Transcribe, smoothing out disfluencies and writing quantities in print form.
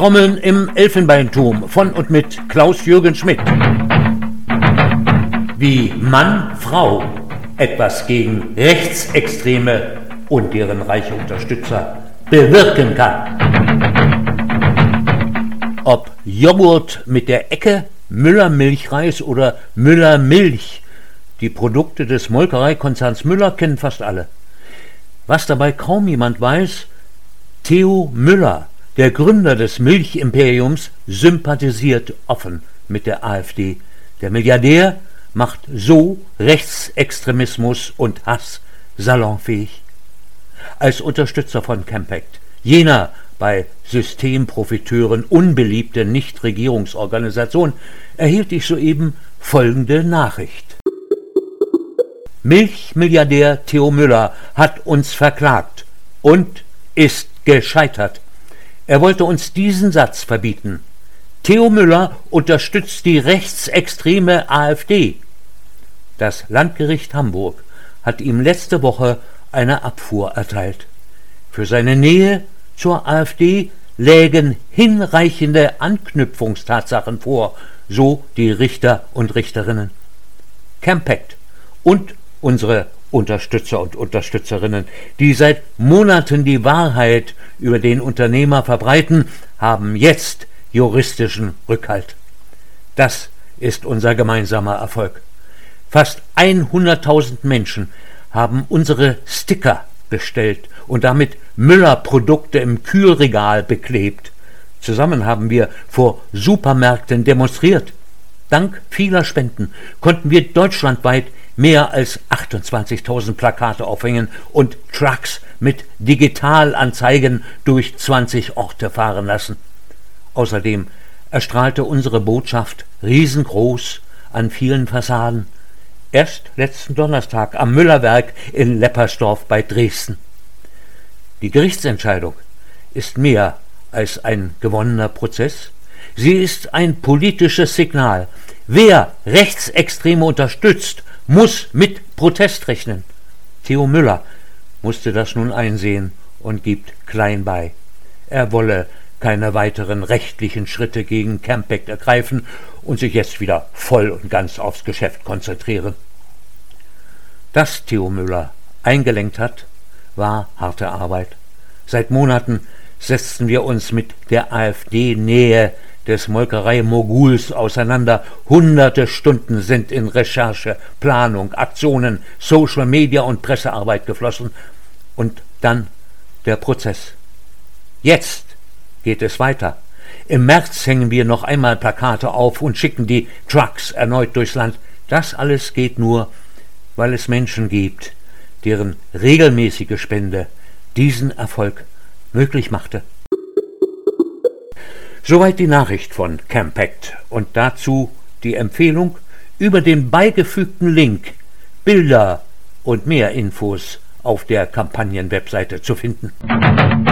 Trommeln im Elfenbeinturm von und mit Klaus-Jürgen Schmidt. Wie Mann, Frau etwas gegen Rechtsextreme und deren reiche Unterstützer bewirken kann. Ob Joghurt mit der Ecke, Müller-Milchreis oder Müller-Milch, die Produkte des Molkereikonzerns Müller kennen fast alle. Was dabei kaum jemand weiß, Theo Müller, der Gründer des Milchimperiums, sympathisiert offen mit der AfD. Der Milliardär macht so Rechtsextremismus und Hass salonfähig. Als Unterstützer von Campact, jener bei Systemprofiteuren unbeliebte Nichtregierungsorganisation, erhielt ich soeben folgende Nachricht. Milchmilliardär Theo Müller hat uns verklagt und ist gescheitert. Er wollte uns diesen Satz verbieten. Theo Müller unterstützt die rechtsextreme AfD. Das Landgericht Hamburg hat ihm letzte Woche eine Abfuhr erteilt. Für seine Nähe zur AfD lägen hinreichende Anknüpfungstatsachen vor, so die Richter und Richterinnen. Campact und unsere Unterstützer und Unterstützerinnen, die seit Monaten die Wahrheit über den Unternehmer verbreiten, haben jetzt juristischen Rückhalt. Das ist unser gemeinsamer Erfolg. Fast 100.000 Menschen haben unsere Sticker bestellt und damit Müller-Produkte im Kühlregal beklebt. Zusammen haben wir vor Supermärkten demonstriert. Dank vieler Spenden konnten wir deutschlandweit mehr als 28.000 Plakate aufhängen und Trucks mit Digitalanzeigen durch 20 Orte fahren lassen. Außerdem erstrahlte unsere Botschaft riesengroß an vielen Fassaden. Erst letzten Donnerstag am Müllerwerk in Leppersdorf bei Dresden. Die Gerichtsentscheidung ist mehr als ein gewonnener Prozess. Sie ist ein politisches Signal. Wer Rechtsextreme unterstützt, muss mit Protest rechnen. Theo Müller musste das nun einsehen und gibt klein bei. Er wolle keine weiteren rechtlichen Schritte gegen Campact ergreifen und sich jetzt wieder voll und ganz aufs Geschäft konzentrieren. Dass Theo Müller eingelenkt hat, war harte Arbeit. Seit Monaten setzten wir uns mit der AfD-Nähe des Molkerei-Moguls auseinander. Hunderte Stunden sind in Recherche, Planung, Aktionen, Social Media und Pressearbeit geflossen. Und dann der Prozess. Jetzt geht es weiter. Im März hängen wir noch einmal Plakate auf und schicken die Trucks erneut durchs Land. Das alles geht nur, weil es Menschen gibt, deren regelmäßige Spende diesen Erfolg möglich machte. Soweit die Nachricht von Campact und dazu die Empfehlung, über den beigefügten Link Bilder und mehr Infos auf der Kampagnenwebseite zu finden.